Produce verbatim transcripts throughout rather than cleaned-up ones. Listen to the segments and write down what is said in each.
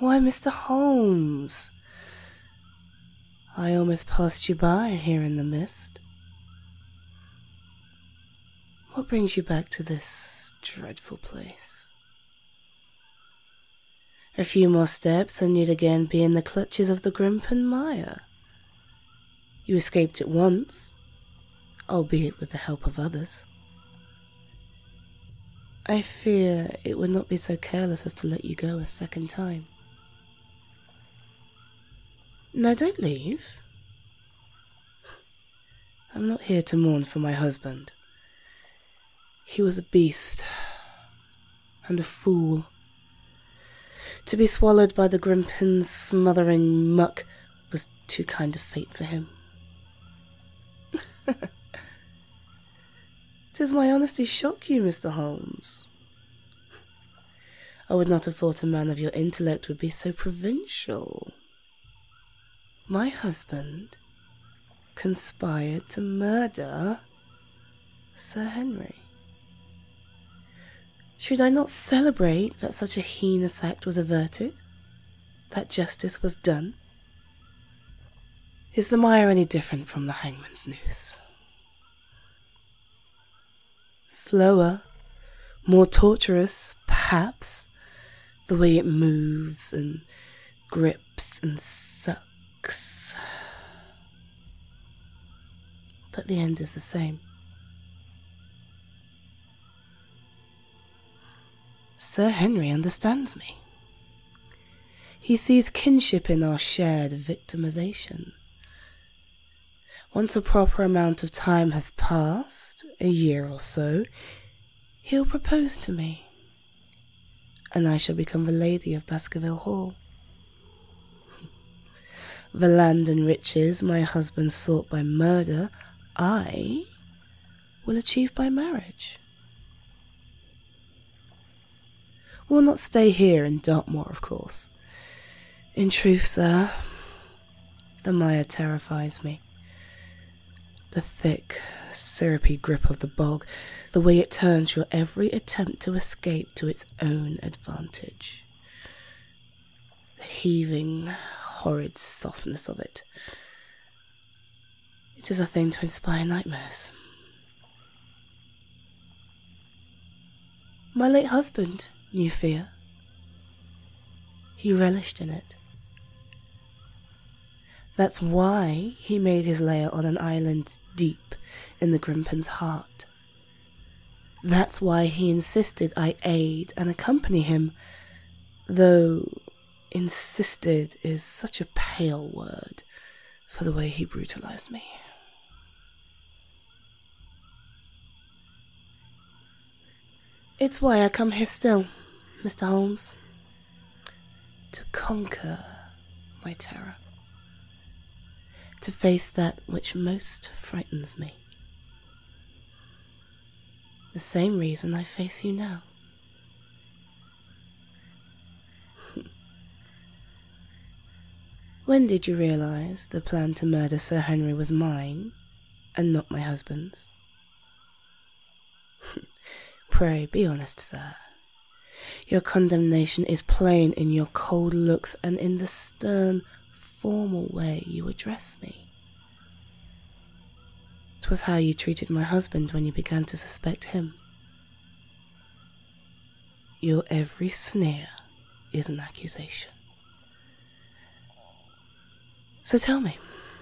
Why, Mister Holmes, I almost passed you by here in the mist. What brings you back to this dreadful place? A few more steps and you'd again be in the clutches of the Grimpen Mire. You escaped it once, albeit with the help of others. I fear it would not be so careless as to let you go a second time. No, don't leave. I'm not here to mourn for my husband. He was a beast and a fool. To be swallowed by the Grimpen's smothering muck was too kind a fate for him. Does my honesty shock you, Mister Holmes? I would not have thought a man of your intellect would be so provincial. My husband conspired to murder Sir Henry. Should I not celebrate that such a heinous act was averted? That justice was done? Is the mire any different from the hangman's noose? Slower, more torturous, perhaps, the way it moves and grips and sucks. But the end is the same. Sir Henry understands me. He sees kinship in our shared victimization. Once a proper amount of time has passed, a year or so, he'll propose to me, and I shall become the lady of Baskerville Hall. The land and riches my husband sought by murder, I will achieve by marriage. We'll not stay here in Dartmoor, of course. In truth, sir, the mire terrifies me. The thick, syrupy grip of the bog, the way it turns your every attempt to escape to its own advantage. The heaving, horrid softness of it. It is a thing to inspire nightmares. My late husband knew fear. He relished in it. That's why he made his lair on an island deep in the Grimpen's heart. That's why he insisted I aid and accompany him, though insisted is such a pale word for the way he brutalized me. It's why I come here still, Mister Holmes, to conquer my terror, to face that which most frightens me. The same reason I face you now. When did you realize the plan to murder Sir Henry was mine and not my husband's? Pray, be honest, sir. Your condemnation is plain in your cold looks and in the stern, formal way you address me. 'Twas how you treated my husband when you began to suspect him. Your every sneer is an accusation. So tell me,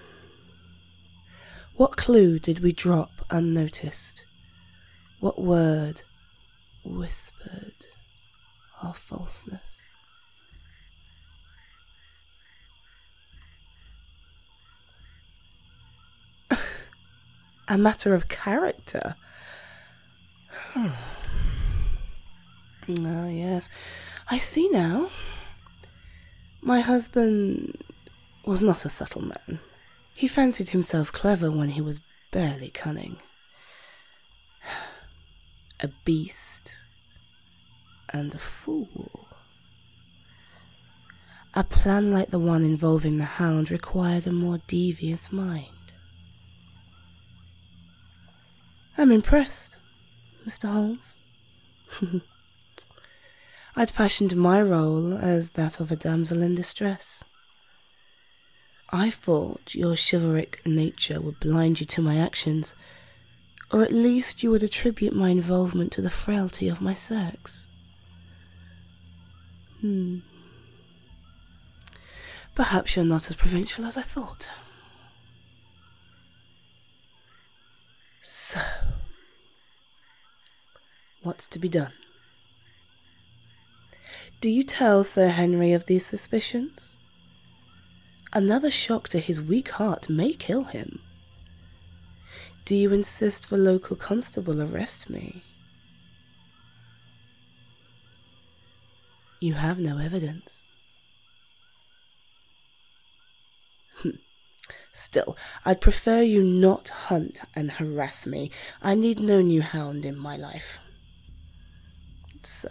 what clue did we drop unnoticed? What word whispered our falseness? A matter of character. Ah, oh, yes, I see now. My husband was not a subtle man. He fancied himself clever when he was barely cunning. A beast and a fool. A plan like the one involving the hound required a more devious mind. I'm impressed, Mister Holmes. I'd fashioned my role as that of a damsel in distress. I thought your chivalric nature would blind you to my actions, or at least you would attribute my involvement to the frailty of my sex. Hmm. Perhaps you're not as provincial as I thought. So, what's to be done? Do you tell Sir Henry of these suspicions? Another shock to his weak heart may kill him. Do you insist the local constable arrest me? You have no evidence. Still, I'd prefer you not hunt and harass me. I need no new hound in my life. So,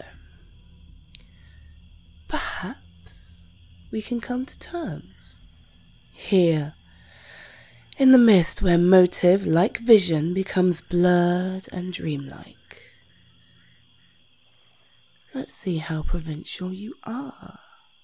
perhaps we can come to terms. Here, in the mist where motive, like vision, becomes blurred and dreamlike. Let's see how provincial you are.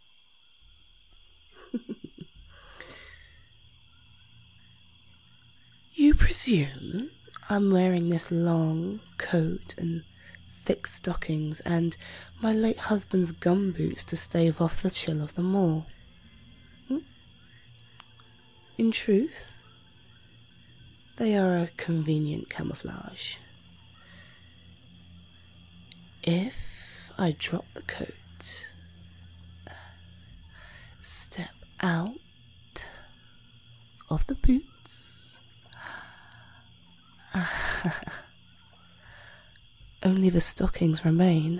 You presume I'm wearing this long coat and thick stockings and my late husband's gumboots to stave off the chill of the moor. Hmm? In truth, they are a convenient camouflage. If I drop the coat, step out of the boots, only the stockings remain.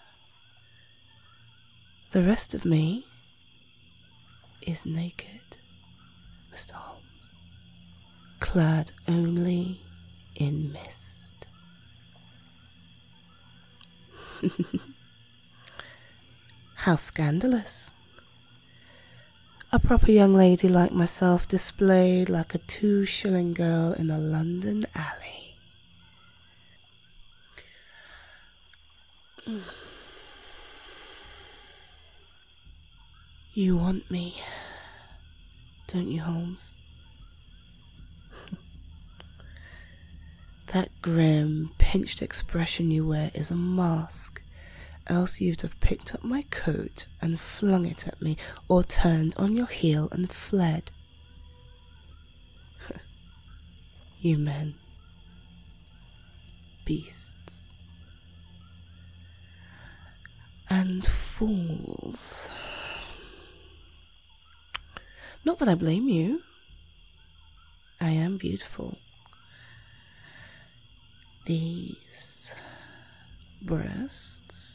The rest of me is naked, Mister Holmes, clad only in mist. How scandalous. A proper young lady like myself displayed like a two-shilling girl in a London alley. You want me, don't you, Holmes? That grim, pinched expression you wear is a mask. Else you'd have picked up my coat and flung it at me, or turned on your heel and fled. You men. Beasts. And fools. Not that I blame you. I am beautiful. These breasts.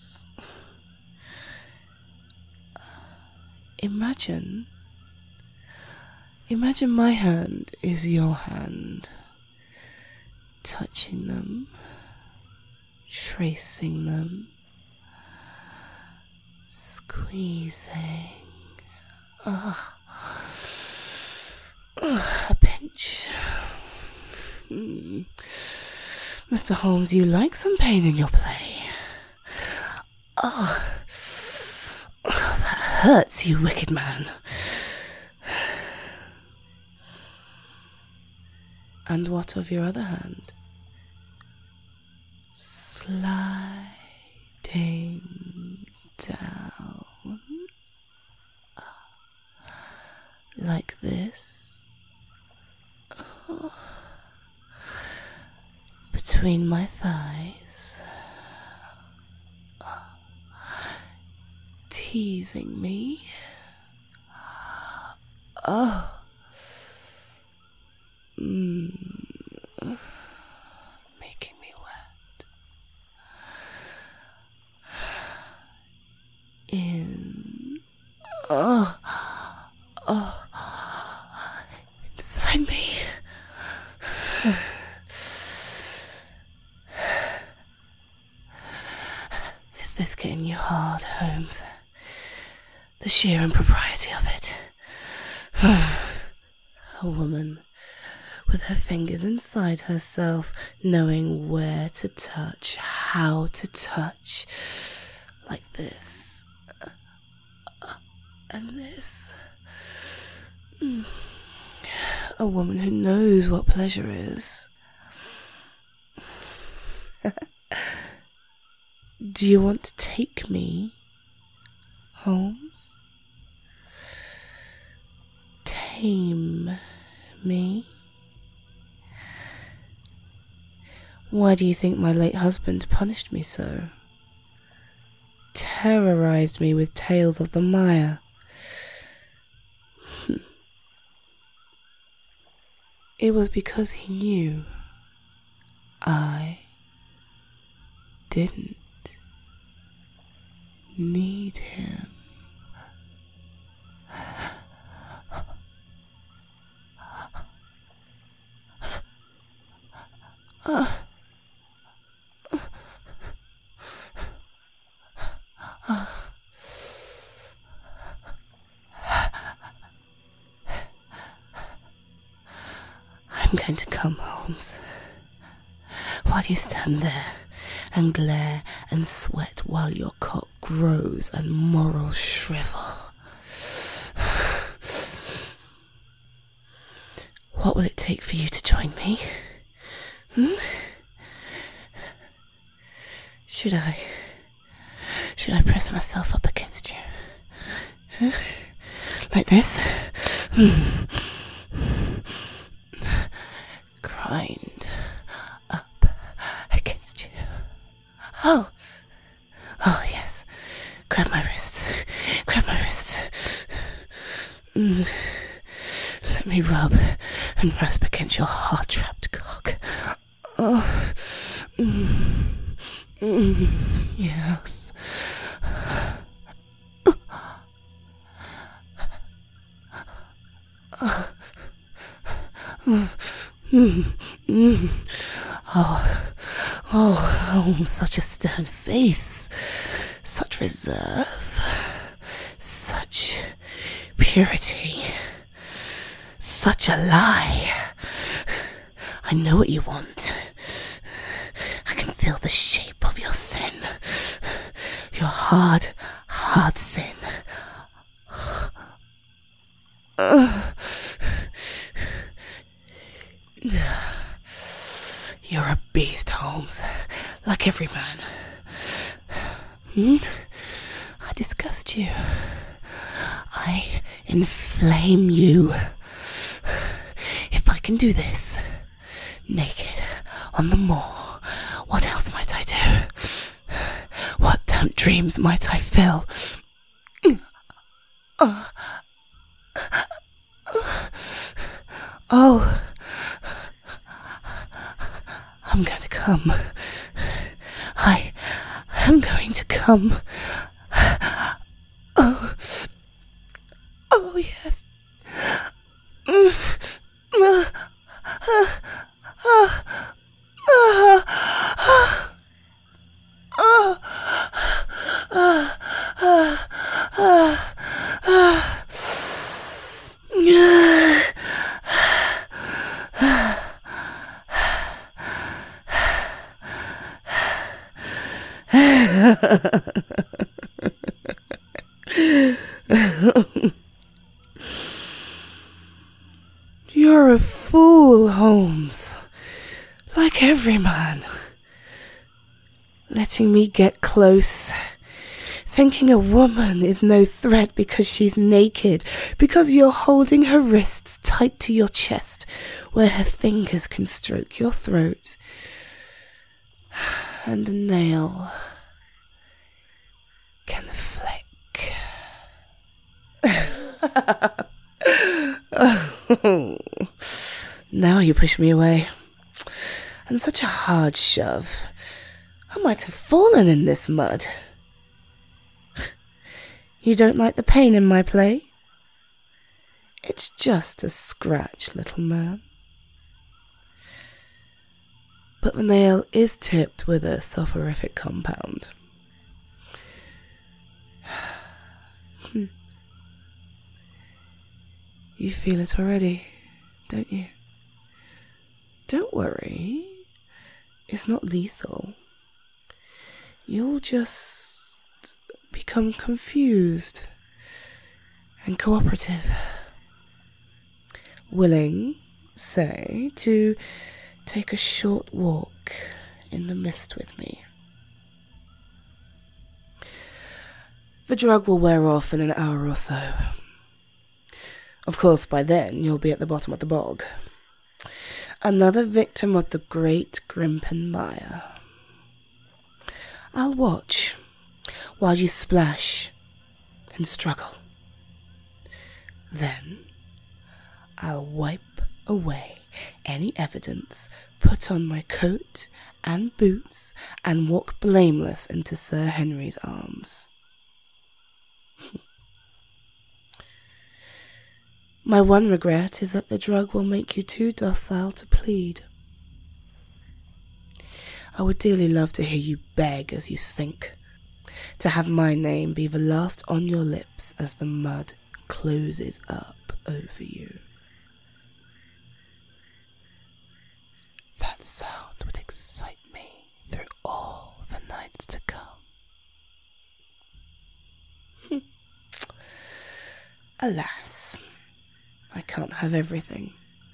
Imagine, imagine my hand is your hand, touching them, tracing them, squeezing, ah, ah, a pinch. Mm. Mister Holmes, you like some pain in your play. Ah. Oh, that hurts, you wicked man. And what of your other hand? Sliding down. Like this. Oh. Between my thighs. Teasing me. Oh. Mm. Making me wet. In. Oh. Oh. Inside me. Is this getting you hard, Holmes? The sheer impropriety of it. A woman with her fingers inside herself, knowing where to touch, how to touch, like this, and this. Mm. A woman who knows what pleasure is. Do you want to take me, Holmes? Tame me? Why do you think my late husband punished me so? Terrorized me with tales of the mire? It was because he knew I didn't need him. Uh, uh, uh. I'm going to come, Holmes. While you stand there and glare and sweat while your cock grows and morals shrivel. What will it take for you to join me? Hmm? Should I... Should I press myself up against you? Huh? Like this? Hmm. Grind up against you. Oh! Oh, yes. Grab my wrists. Grab my wrists. Mm. Let me rub and rasp against your hard-trapped cock. Oh. Mm. Mm. Yes. Oh. Mm. Mm. Oh. Oh, oh, such a stern face. Such reserve. Such purity. Such a lie. I know what you want. I can feel the shape of your sin. Your hard, hard sin. Uh. You're a beast, Holmes, like every man. Hmm? I disgust you. I inflame you. If I can do this, naked, on the moor, what else might I do? What damp dreams might I fill? Oh. Oh. I'm going to come. I am going to come. Oh. Oh, yes. You're a fool, Holmes. Like every man. Letting me get close. Thinking a woman is no threat because she's naked. Because you're holding her wrists tight to your chest, where her fingers can stroke your throat. And a nail can flick. Oh. Now you push me away. And such a hard shove. I might have fallen in this mud. You don't like the pain in my play? It's just a scratch, little man. But the nail is tipped with a soporific compound. You feel it already, don't you? Don't worry. It's not lethal. You'll just become confused and cooperative. Willing, say, to take a short walk in the mist with me. The drug will wear off in an hour or so. Of course, by then, you'll be at the bottom of the bog. Another victim of the great Grimpen Mire. I'll watch while you splash and struggle. Then, I'll wipe away any evidence, put on my coat and boots, and walk blameless into Sir Henry's arms. My one regret is that the drug will make you too docile to plead. I would dearly love to hear you beg as you sink, to have my name be the last on your lips as the mud closes up over you. That sound would excite me through all the nights to come. Alas, I can't have everything.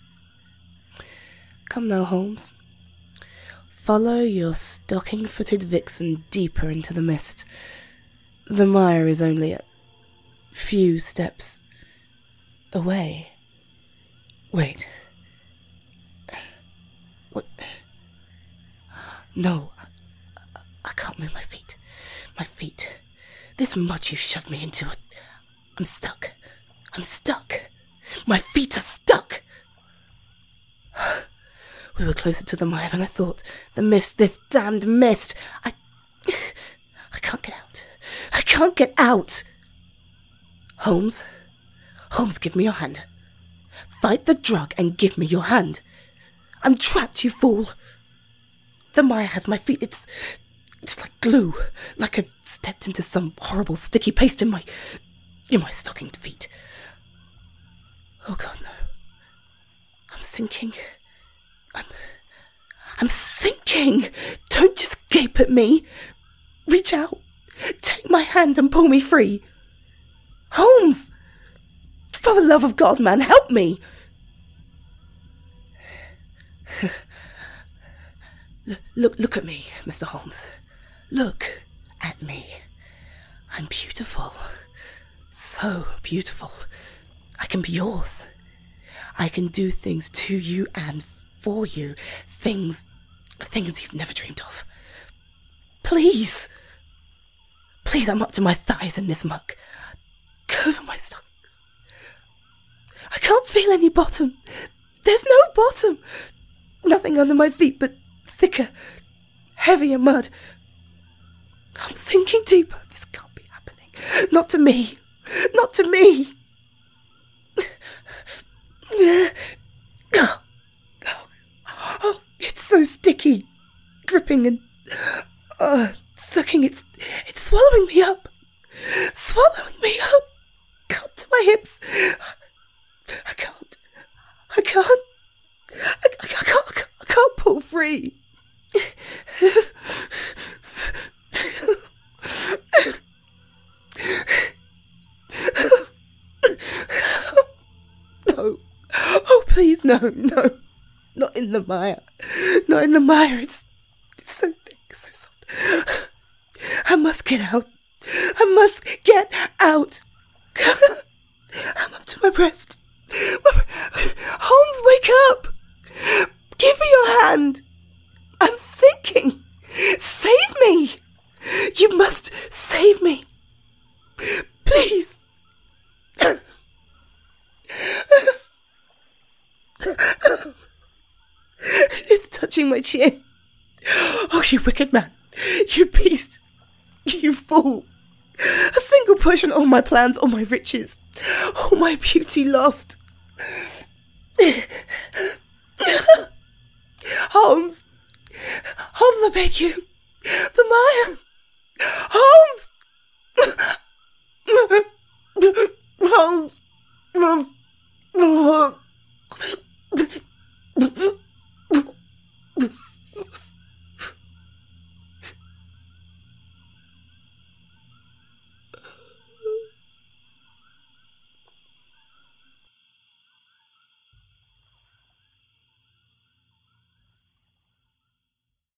Come now, Holmes. Follow your stocking-footed vixen deeper into the mist. The mire is only a few steps away. Wait. What? No, I, I can't move my feet. My feet. This mud you shoved me into. I'm stuck. I'm stuck. My feet are stuck. We were closer to the mire than I thought. The mist, this damned mist. I... I can't get out. I can't get out. Holmes. Holmes, give me your hand. Fight the drug and give me your hand. I'm trapped, you fool. The mire has my feet. It's... It's like glue. Like I've stepped into some horrible sticky paste in my... in my stockinged feet. Oh, God, no. I'm sinking. I'm... I'm sinking! Don't just gape at me. Reach out. Take my hand and pull me free. Holmes! For the love of God, man, help me! Look, look at me, Mister Holmes. Look at me. I'm beautiful. So beautiful. I can be yours. I can do things to you and for you. Things, things you've never dreamed of. Please. Please, I'm up to my thighs in this muck. Cover my stockings. I can't feel any bottom. There's no bottom. Nothing under my feet but thicker, heavier mud. I'm sinking deeper. This can't be happening. Not to me. Not to me. Oh, oh, oh, it's so sticky, gripping and uh, sucking. It's it's swallowing me up, swallowing me up. Come to my hips. I can't. I can't. I, I, can't, I, can't, I can't pull free. No. Oh, please, no, no. Not in the mire. Not in the mire. It's, it's so thick, so soft. I must get out. I must get out. I'm up to my breast. Holmes, wake up. Give me your hand. I'm sinking. Save me. You must save me. Please. It's touching my chin. Oh, you wicked man. You beast. You fool. A single push and all my plans, all my riches, all my beauty lost. Holmes. Holmes, I beg you. The mire. Holmes.